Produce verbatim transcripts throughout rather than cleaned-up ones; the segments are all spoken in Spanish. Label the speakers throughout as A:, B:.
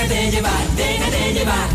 A: Déjate llevar, déjate llevar.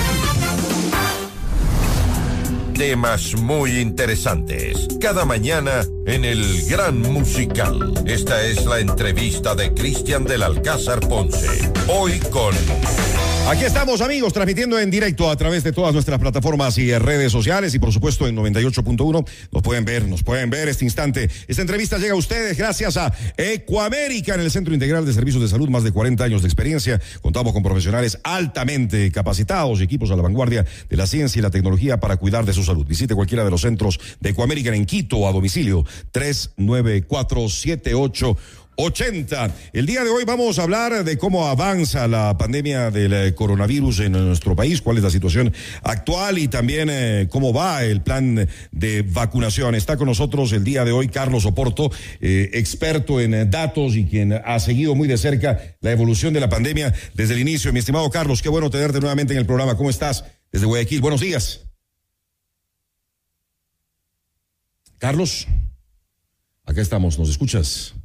B: Temas muy interesantes. Cada mañana en el Gran Musical. Esta es la entrevista de Cristian del Alcázar Ponce. Hoy con...
C: Aquí estamos, amigos, transmitiendo en directo a través de todas nuestras plataformas y redes sociales y por supuesto en noventa y ocho punto uno nos pueden ver, nos pueden ver este instante. Esta entrevista llega a ustedes gracias a Ecuamérica en el Centro Integral de Servicios de Salud, más de cuarenta años de experiencia. Contamos con profesionales altamente capacitados y equipos a la vanguardia de la ciencia y la tecnología para cuidar de su salud. Visite cualquiera de los centros de Ecuamérica en Quito o a domicilio tres nueve cuatro siete ocho ochenta. El día de hoy vamos a hablar de cómo avanza la pandemia del coronavirus en nuestro país, cuál es la situación actual y también eh, cómo va el plan de vacunación. Está con nosotros el día de hoy Carlos Oporto, eh, experto en datos y quien ha seguido muy de cerca la evolución de la pandemia desde el inicio. Mi estimado Carlos, qué bueno tenerte nuevamente en el programa. ¿Cómo estás? Desde Guayaquil. Buenos días. Carlos, acá estamos. ¿Nos escuchas?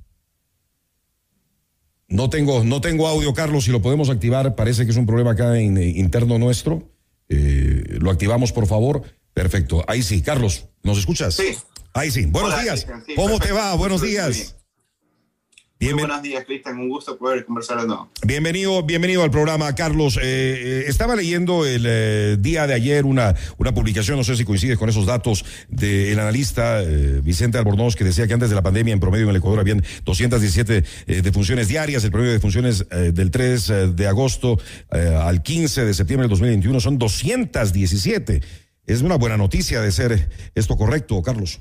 C: No tengo, no tengo audio, Carlos, si lo podemos activar, parece que es un problema acá en, eh, interno nuestro. Eh, lo activamos, por favor. Perfecto, ahí sí. Carlos, ¿nos escuchas?
D: Sí.
C: Ahí sí. Buenos
D: Hola,
C: días.
D: Cristian, sí,
C: ¿Cómo
D: perfecto.
C: te va? Buenos
D: Muy
C: días.
D: bien.
C: Bien,
D: Muy buenos días, Cristian. Un gusto poder conversar de nuevo.
C: Bienvenido, bienvenido al programa, Carlos. Eh, eh, estaba leyendo el eh, día de ayer una, una publicación, no sé si coincides con esos datos, del analista eh, Vicente Albornoz, que decía que antes de la pandemia en promedio en el Ecuador habían doscientas diecisiete eh, defunciones diarias. El promedio de defunciones eh, del tres de agosto eh, al quince de septiembre del dos mil veintiuno son doscientas diecisiete. Es una buena noticia de ser esto correcto, Carlos.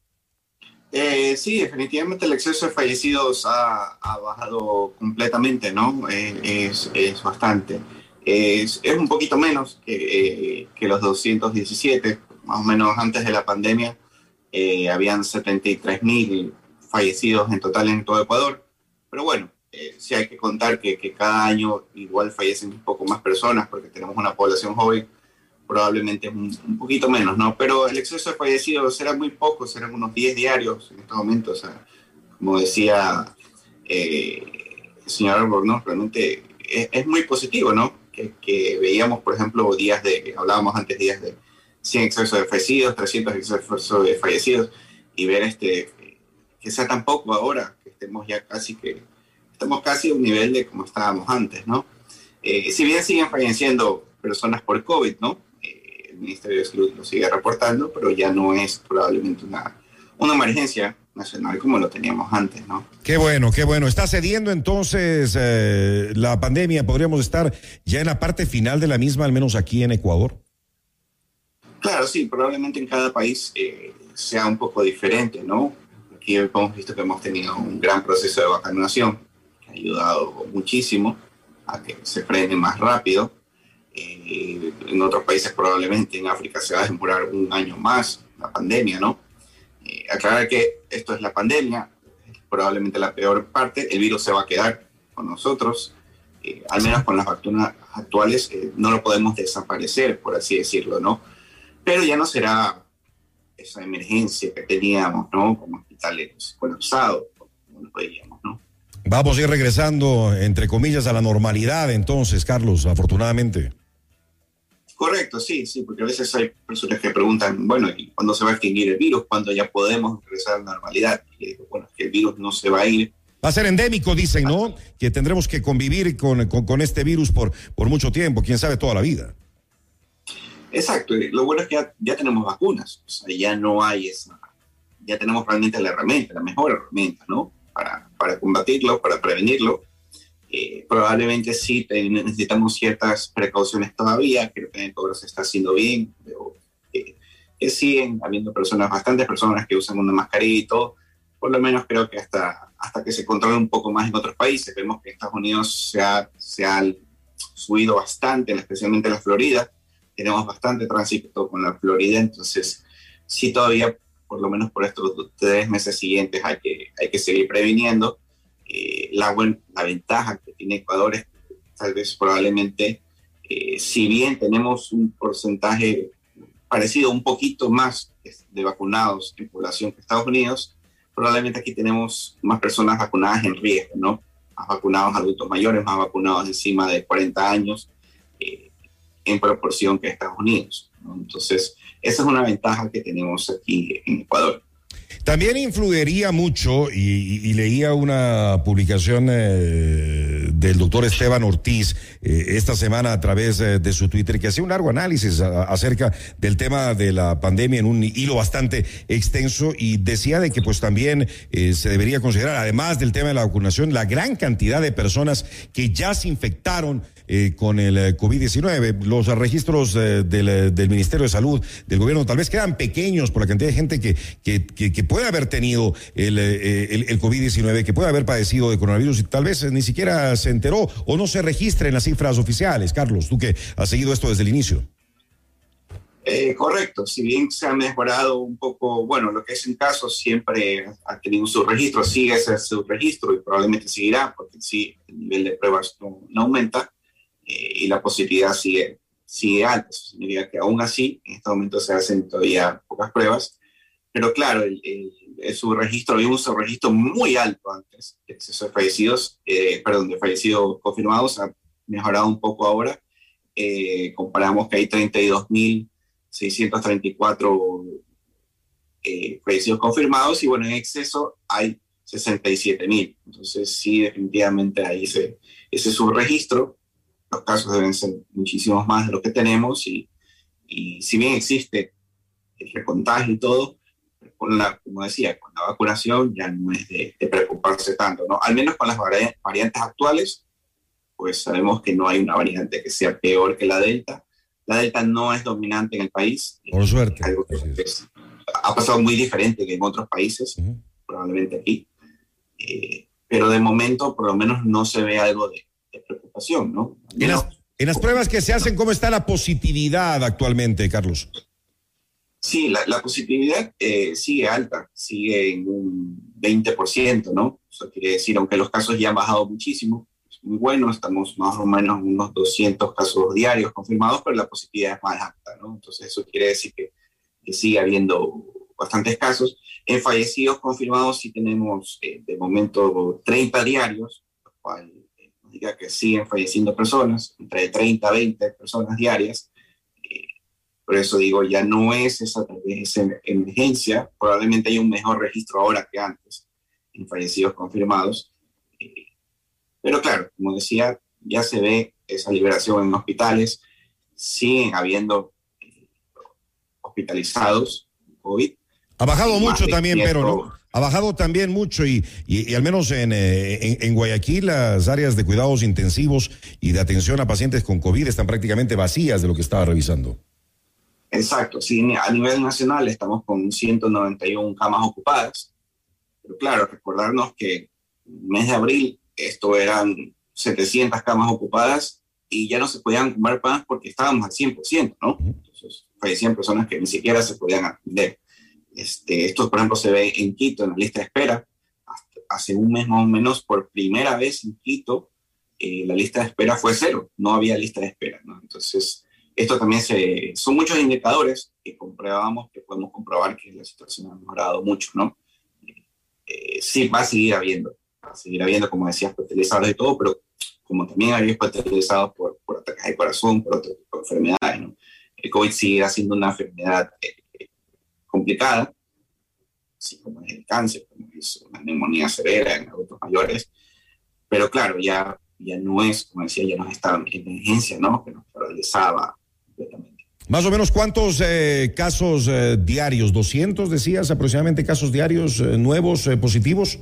D: Eh, sí, definitivamente el exceso de fallecidos ha, ha bajado completamente, ¿no? Eh, es, es bastante. Es, es un poquito menos que, eh, que los doscientos diecisiete, más o menos antes de la pandemia. Eh, habían setenta y tres mil fallecidos en total en todo Ecuador. Pero bueno, eh, sí hay que contar que, que cada año igual fallecen un poco más personas porque tenemos una población joven. Probablemente un, un poquito menos, ¿no? Pero el exceso de fallecidos será muy poco, serán unos diez diarios en estos momentos. O sea, como decía eh, el señor Albornoz, realmente es, es muy positivo, ¿no? Que, que veíamos, por ejemplo, días de, hablábamos antes días de cien excesos de fallecidos, trescientos excesos de fallecidos, y ver este que sea tan poco ahora, que estemos ya casi que, estamos casi a un nivel de como estábamos antes, ¿no? Eh, si bien siguen falleciendo personas por COVID, ¿no? El Ministerio de Salud lo sigue reportando, pero ya no es probablemente una, una emergencia nacional como lo teníamos antes, ¿no?
C: Qué bueno, qué bueno. ¿Está cediendo entonces eh, la pandemia? ¿Podríamos estar ya en la parte final de la misma, al menos aquí en Ecuador?
D: Claro, sí, probablemente en cada país eh, sea un poco diferente, ¿no? Aquí hemos visto que hemos tenido un gran proceso de vacunación que ha ayudado muchísimo a que se frene más rápido. Eh, en otros países probablemente en África se va a demorar un año más la pandemia, ¿no? Eh, aclarar que esto es la pandemia, es probablemente la peor parte, el virus se va a quedar con nosotros, eh, al menos con las vacunas actuales eh, no lo podemos desaparecer, por así decirlo, ¿no? Pero ya no será esa emergencia que teníamos, ¿no? Como hospitales colapsados, como nos veíamos, ¿no?
C: Vamos a ir regresando, entre comillas, a la normalidad entonces, Carlos, afortunadamente.
D: Correcto, sí, sí, porque a veces hay personas que preguntan, bueno, ¿y cuándo se va a extinguir el virus? ¿Cuándo ya podemos regresar a la normalidad? Y digo, bueno, es que el virus no se va a ir.
C: Va a ser endémico, dicen, ¿no? Que tendremos que convivir con, con, con este virus por, por mucho tiempo, quién sabe, toda la vida.
D: Exacto, y lo bueno es que ya, ya tenemos vacunas, o sea, ya no hay esa, ya tenemos realmente la herramienta, la mejor herramienta, ¿no? Para, para combatirlo, para prevenirlo. Eh, probablemente sí necesitamos ciertas precauciones todavía, creo que en Ecuador se está haciendo bien, pero eh, que siguen habiendo personas, bastantes personas que usan una mascarilla y todo, por lo menos creo que hasta, hasta que se controle un poco más en otros países. Vemos que en Estados Unidos se ha, se ha subido bastante, especialmente en la Florida, tenemos bastante tránsito con la Florida, entonces sí todavía, por lo menos por estos tres meses siguientes, hay que, hay que seguir previniendo. Eh, la, buen, la ventaja que tiene Ecuador es tal vez probablemente, eh, si bien tenemos un porcentaje parecido, un poquito más de vacunados en población que Estados Unidos, probablemente aquí tenemos más personas vacunadas en riesgo, ¿no? más vacunados adultos mayores, más vacunados encima de cuarenta años, eh, en proporción que Estados Unidos, ¿no? Entonces, esa es una ventaja que tenemos aquí en Ecuador.
C: También influiría mucho, y, y, y leía una publicación eh, del doctor Esteban Ortiz eh, esta semana a través eh, de su Twitter, que hacía un largo análisis a, acerca del tema de la pandemia en un hilo bastante extenso, y decía de que pues también eh, se debería considerar, además del tema de la vacunación, la gran cantidad de personas que ya se infectaron Eh, con el eh, COVID diecinueve. Los registros eh, del, del Ministerio de Salud, del gobierno, tal vez quedan pequeños por la cantidad de gente que, que, que, que puede haber tenido el, eh, el, el COVID diecinueve, que puede haber padecido de coronavirus y tal vez ni siquiera se enteró o no se registra en las cifras oficiales. Carlos, tú que has seguido esto desde el inicio.
D: Eh, correcto, si bien se ha mejorado un poco, bueno, lo que es en casos siempre ha tenido un subregistro, sigue ese subregistro y probablemente seguirá, porque sí, el nivel de pruebas no, no aumenta. Eh, y la positividad sigue, sigue alta. Eso significa que aún así, en este momento se hacen todavía pocas pruebas, pero claro, el, el, el subregistro, había un subregistro muy alto antes, el exceso de fallecidos, eh, perdón, de fallecidos confirmados, ha mejorado un poco ahora. Eh, comparamos que hay treinta y dos mil seiscientos treinta y cuatro eh, fallecidos confirmados, y bueno, en exceso hay sesenta y siete mil. Entonces sí, definitivamente hay ese, ese subregistro. Los casos deben ser muchísimos más de lo que tenemos, y, y si bien existe el recontagio y todo, con la, como decía, con la vacunación ya no es de, de preocuparse tanto, ¿no? Al menos con las variantes actuales, pues sabemos que no hay una variante que sea peor que la Delta. La Delta no es dominante en el país.
C: Por suerte.
D: Algo que es, ha pasado muy diferente que en otros países, uh-huh. probablemente aquí. Eh, pero de momento, por lo menos, no se ve algo de de preocupación, ¿no?
C: En las, en las pruebas que se hacen, ¿cómo está la positividad actualmente, Carlos?
D: Sí, la, la positividad eh, sigue alta, sigue en un veinte por ciento, ¿no? Eso quiere decir, aunque los casos ya han bajado muchísimo, es muy bueno, estamos más o menos en unos doscientos casos diarios confirmados, pero la positividad es más alta, ¿no? Entonces eso quiere decir que, que sigue habiendo bastantes casos. En fallecidos confirmados sí tenemos eh, de momento treinta diarios, lo cual diga que siguen falleciendo personas, entre treinta a veinte personas diarias. Eh, por eso digo, ya no es esa, esa emergencia, probablemente hay un mejor registro ahora que antes en fallecidos confirmados. Eh, pero claro, como decía, ya se ve esa liberación en hospitales, siguen habiendo eh, hospitalizados COVID.
C: Ha bajado mucho también, pero no. Ha bajado también mucho y, y, y al menos en, en, en Guayaquil las áreas de cuidados intensivos y de atención a pacientes con COVID están prácticamente vacías de lo que estaba revisando.
D: Exacto, sí, a nivel nacional estamos con ciento noventa y una camas ocupadas, pero claro, recordarnos que en el mes de abril esto eran setecientas camas ocupadas y ya no se podían ocupar más porque estábamos al cien por ciento, ¿no? Entonces fallecían personas que ni siquiera se podían atender. Este, esto, por ejemplo, se ve en Quito, en la lista de espera. Hasta hace un mes más o menos, por primera vez en Quito, eh, la lista de espera fue cero. No había lista de espera, ¿no? Entonces, esto también se, son muchos indicadores que comprobamos, que podemos comprobar que la situación ha mejorado mucho, ¿no? Eh, sí, va a seguir habiendo, va a seguir habiendo, como decías, hospitalizados y todo, pero como también había hospitalizados por, por ataques de corazón, por otro tipo de enfermedades, ¿no? El COVID sigue siendo una enfermedad eh, complicada, así como es el cáncer, como es una neumonía severa en adultos mayores, pero claro, ya, ya no es, como decía, ya no es esta emergencia, ¿no?, que nos paralizaba completamente.
C: Más o menos, ¿cuántos eh, casos eh, diarios? ¿doscientos decías aproximadamente casos diarios eh, nuevos eh, positivos?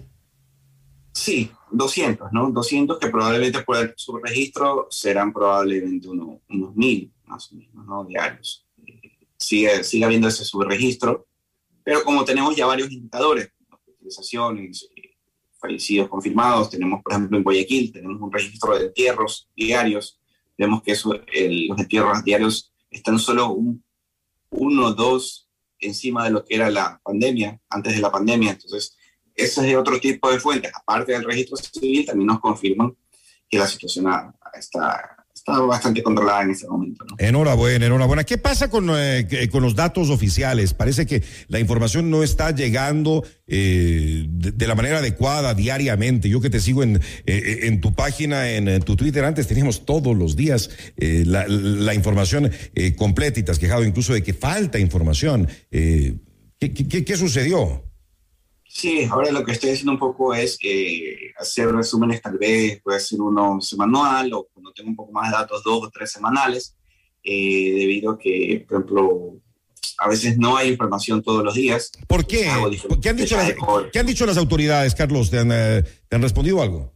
D: Sí, doscientos, ¿no? doscientos que probablemente por el subregistro serán probablemente uno, unos mil, más o menos, ¿no?, diarios. Sigue, sigue habiendo ese subregistro, pero como tenemos ya varios indicadores, hospitalizaciones, eh, fallecidos confirmados, tenemos, por ejemplo, en Guayaquil, tenemos un registro de entierros diarios, vemos que eso, el, los entierros diarios están solo un, uno o dos encima de lo que era la pandemia, antes de la pandemia. Entonces, ese es de otro tipo de fuentes, aparte del registro civil, también nos confirman que la situación ha, está, está está bastante controlada en este momento, ¿no?
C: Enhorabuena, enhorabuena. ¿Qué pasa con, eh, con los datos oficiales? Parece que la información no está llegando eh, de, de la manera adecuada diariamente. Yo que te sigo en, eh, en tu página, en, en tu Twitter, antes teníamos todos los días eh, la, la información eh, completa y te has quejado incluso de que falta información. Eh, ¿qué, qué, ¿Qué sucedió?
D: Sí, ahora lo que estoy haciendo un poco es eh, hacer resúmenes, tal vez puede ser uno semanal o cuando tengo un poco más de datos, dos o tres semanales, eh, debido a que, por ejemplo, a veces no hay información todos los días.
C: ¿Por qué? ¿Qué han dicho las, ¿qué han dicho las autoridades, Carlos? ¿Te han, eh, ¿te han respondido algo?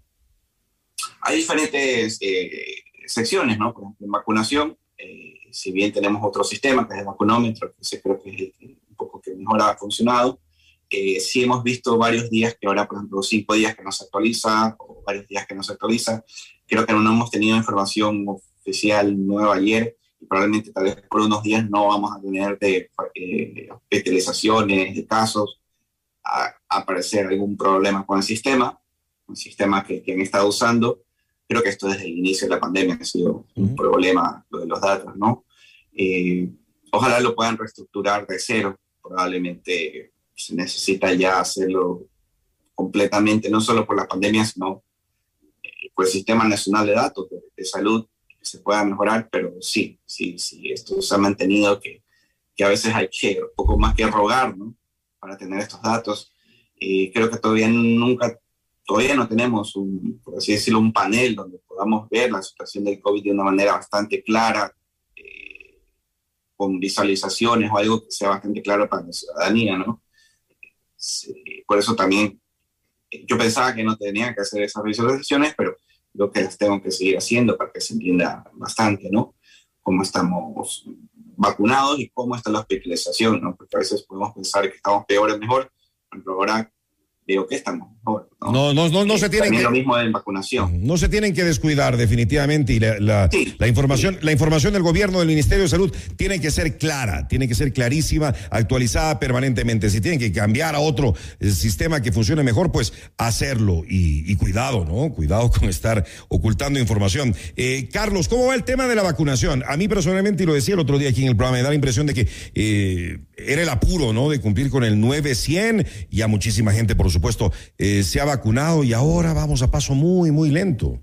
D: Hay diferentes eh, secciones, ¿no? Por ejemplo, en vacunación, eh, si bien tenemos otro sistema que es el vacunómetro, que ese creo que es el, un poco que mejor ha funcionado. Eh, sí hemos visto varios días que ahora, por ejemplo, cinco días que no se actualiza o varios días que no se actualiza. Creo que no hemos tenido información oficial nueva ayer y probablemente tal vez por unos días no vamos a tener de eh, hospitalizaciones, de casos, a, a aparecer algún problema con el sistema, un sistema que, que han estado usando. Creo que esto desde el inicio de la pandemia ha sido un uh-huh. problema, lo de los datos, ¿no? Eh, ojalá lo puedan reestructurar de cero, probablemente se necesita ya hacerlo completamente, no solo por la pandemia, sino eh, por el Sistema Nacional de Datos de, de Salud, que se pueda mejorar, pero sí, sí, sí, esto se ha mantenido, que, que a veces hay que un poco más que rogar, ¿no? Para tener estos datos. Y creo que todavía nunca, todavía no tenemos, un, por así decirlo, un panel donde podamos ver la situación del COVID de una manera bastante clara, eh, con visualizaciones o algo que sea bastante claro para la ciudadanía, ¿no? Sí, por eso también yo pensaba que no tenía que hacer esas visualizaciones, pero creo que las tengo que seguir haciendo para que se entienda bastante, ¿no? Cómo estamos vacunados y cómo está la hospitalización, ¿no? Porque a veces podemos pensar que estamos peor o mejor, pero ahora veo que estamos mejor, ¿no?
C: No, no, no, no se tienen
D: También
C: que...
D: lo mismo en vacunación.
C: No se tienen que descuidar definitivamente y la, la,
D: sí,
C: la información,
D: sí.
C: la información del gobierno, del Ministerio de Salud tiene que ser clara, tiene que ser clarísima, actualizada permanentemente. Si tienen que cambiar a otro eh, sistema que funcione mejor, pues hacerlo y, y cuidado, ¿no? Cuidado con estar ocultando información. Eh, Carlos, ¿cómo va el tema de la vacunación? A mí personalmente, y lo decía el otro día aquí en el programa, me da la impresión de que eh, era el apuro, ¿no? De cumplir con el nueve cien, y a muchísima gente, por supuesto, eh, se ha vacunado y ahora vamos a paso muy, muy lento.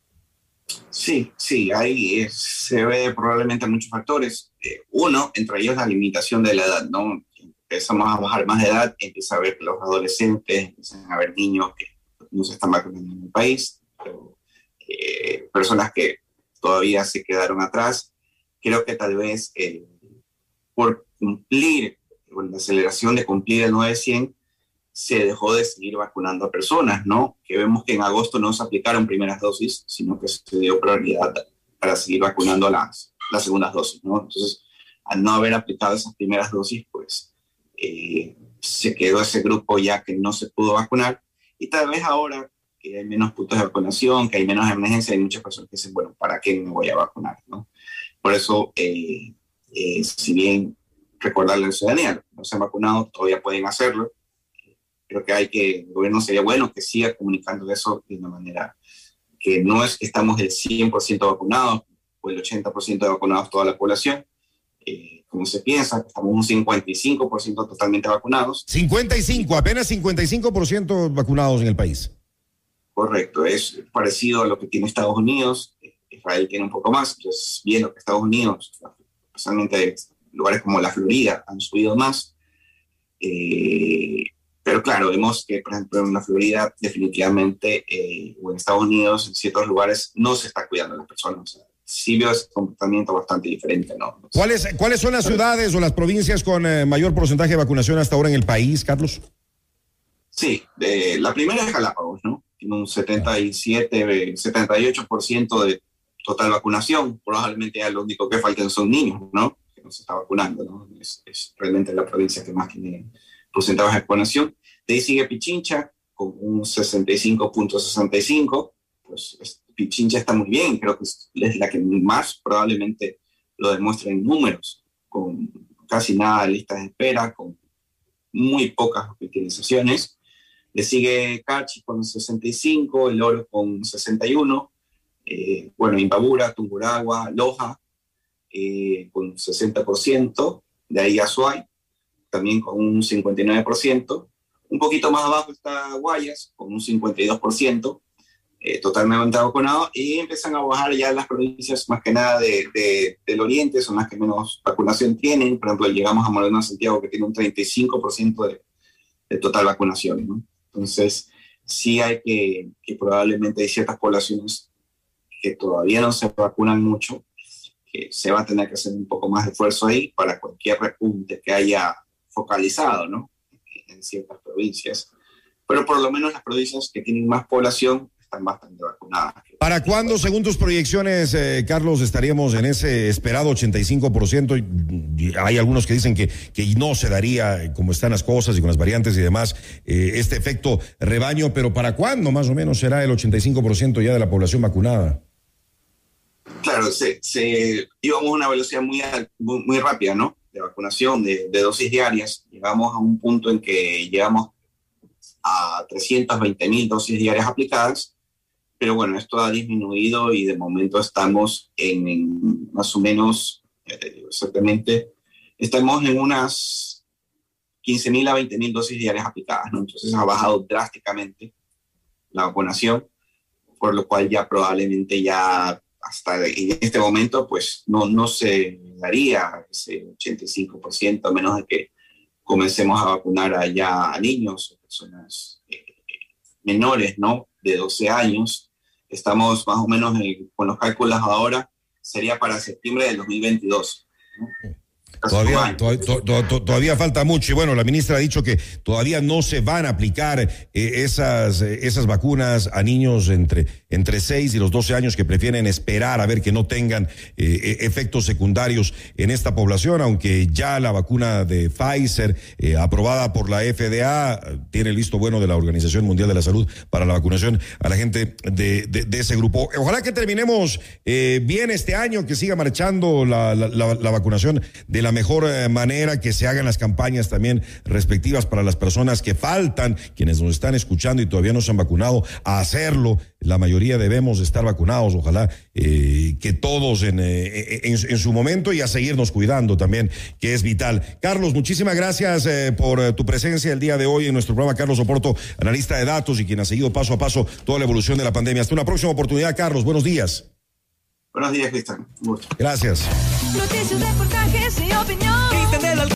D: Sí, sí, ahí es, se ve probablemente muchos factores. Eh, uno, entre ellos la limitación de la edad, ¿no? Empezamos a bajar más de edad, empieza a ver que los adolescentes, empiezan a ver niños que no se están vacunando en el país, pero, eh, personas que todavía se quedaron atrás. Creo que tal vez eh, por cumplir, con la aceleración de cumplir el nueve cien, se dejó de seguir vacunando a personas, ¿no? Que vemos que en agosto no se aplicaron primeras dosis, sino que se dio prioridad para seguir vacunando las, las segundas dosis, ¿no? Entonces, al no haber aplicado esas primeras dosis, pues eh, se quedó ese grupo ya que no se pudo vacunar, y tal vez ahora que hay menos puntos de vacunación, que hay menos emergencia, hay muchas personas que dicen, bueno, ¿para qué me voy a vacunar, no? Por eso, eh, eh, si bien recordarle a la ciudadanía, no se han vacunado, todavía pueden hacerlo. Creo que hay que, el gobierno sería bueno que siga comunicando eso de una manera que no es que estamos el cien por ciento vacunados o el ochenta por ciento vacunados toda la población, eh, como se piensa, que estamos un cincuenta y cinco por ciento totalmente vacunados.
C: cincuenta y cinco, apenas cincuenta y cinco por ciento vacunados en el país.
D: Correcto, es parecido a lo que tiene Estados Unidos. Israel tiene un poco más, entonces viendo que Estados Unidos, especialmente lugares como la Florida, han subido más. Eh, Pero claro, vemos que, por ejemplo, en la Florida definitivamente, eh, o en Estados Unidos, en ciertos lugares, no se está cuidando a las personas. O sea, sí veo ese comportamiento bastante diferente, ¿no? Entonces,
C: ¿Cuáles, ¿Cuáles son las ciudades o las provincias con eh, mayor porcentaje de vacunación hasta ahora en el país, Carlos?
D: Sí, eh, la primera es Galápagos, ¿no? Tiene un setenta y siete, setenta y ocho por ciento de total vacunación. Probablemente ya lo único que faltan son niños, ¿no? Que no se está vacunando, ¿no? Es, es realmente la provincia que más tiene porcentaje de vacunación. De ahí sigue Pichincha con un sesenta y cinco punto sesenta y cinco. Pues Pichincha está muy bien, creo que es la que más probablemente lo demuestra en números, con casi nada de listas de espera, con muy pocas hospitalizaciones. Le sigue Cachi con sesenta y cinco, El Oro con sesenta y uno, Eh, bueno, Imbabura, Tungurahua, Loja, eh, con sesenta por ciento, de ahí Azuay, también con un cincuenta y nueve por ciento. Un poquito más abajo está Guayas, con un cincuenta y dos por ciento, eh, totalmente vacunado, y empiezan a bajar ya las provincias, más que nada de, de, del oriente, son las que menos vacunación tienen. Por ejemplo, llegamos a Moreno Santiago, que tiene un treinta y cinco por ciento de, de total vacunación, ¿no? Entonces, sí hay que, que probablemente hay ciertas poblaciones que todavía no se vacunan mucho, que se va a tener que hacer un poco más de esfuerzo ahí para cualquier repunte que haya focalizado, ¿no?, en ciertas provincias. Pero por lo menos las provincias que tienen más población están bastante vacunadas.
C: ¿Para cuándo, según tus proyecciones, eh, Carlos, estaríamos en ese esperado ochenta y cinco por ciento? Hay algunos que dicen que, que no se daría, como están las cosas y con las variantes y demás, eh, este efecto rebaño, pero ¿para cuándo más o menos será el ochenta y cinco por ciento ya de la población vacunada?
D: Claro, se, se, íbamos a una velocidad muy, muy, muy rápida, ¿no?, de vacunación, de, de dosis diarias. Llegamos a un punto en que llegamos a trescientas veinte mil dosis diarias aplicadas, pero bueno, esto ha disminuido y de momento estamos en, en más o menos, eh, exactamente, estamos en unas quince mil a veinte mil dosis diarias aplicadas, ¿no? Entonces ha bajado drásticamente la vacunación, por lo cual ya probablemente ya hasta en este momento pues no, no se daría ese ochenta y cinco por ciento, a menos de que comencemos a vacunar allá a niños o personas eh, menores, ¿no?, de doce años. Estamos más o menos en, con los cálculos ahora, sería para septiembre del dos mil veintidós, ¿no?
C: Todavía, to, to, to, todavía falta mucho y bueno, la ministra ha dicho que todavía no se van a aplicar eh, esas, eh, esas vacunas a niños entre, entre seis y los doce años que prefieren esperar a ver que no tengan eh, efectos secundarios en esta población, aunque ya la vacuna de Pfizer eh, aprobada por la F D A tiene el visto bueno de la Organización Mundial de la Salud para la vacunación a la gente de, de, de ese grupo. Ojalá que terminemos eh, bien este año, que siga marchando la, la, la, la vacunación de la mejor eh, manera, que se hagan las campañas también respectivas para las personas que faltan, quienes nos están escuchando y todavía no se han vacunado, a hacerlo. La mayoría debemos estar vacunados, ojalá eh, que todos en, eh, en, en su momento, y a seguirnos cuidando también, que es vital. Carlos, muchísimas gracias eh, por eh, tu presencia el día de hoy en nuestro programa. Carlos Oporto, analista de datos y quien ha seguido paso a paso toda la evolución de la pandemia. Hasta una próxima oportunidad, Carlos. Buenos días.
D: Buenos días, Cristian.
C: Gracias.
A: Noticias, reportajes y opinión.